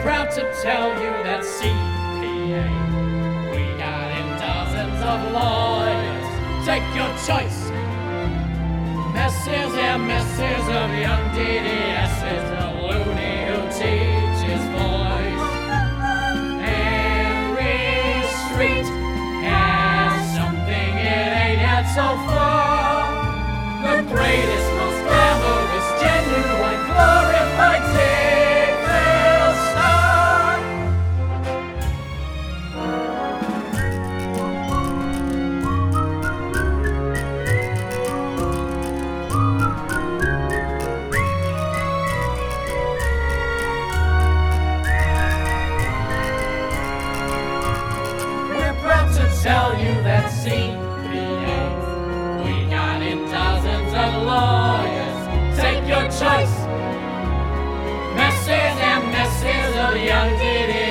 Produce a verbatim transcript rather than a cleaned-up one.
proud to tell you that C P A, we got in dozens of lawyers. Take your choice. Messes and messes of young D D S's, a loony who teaches voice. Every street has something it ain't had so far. The greatest, most glamorous, genuine, glorified Tickville star. We're proud to tell you that C P A, we got in dozens of lawyers. Take your choice. Messes and messes of young D D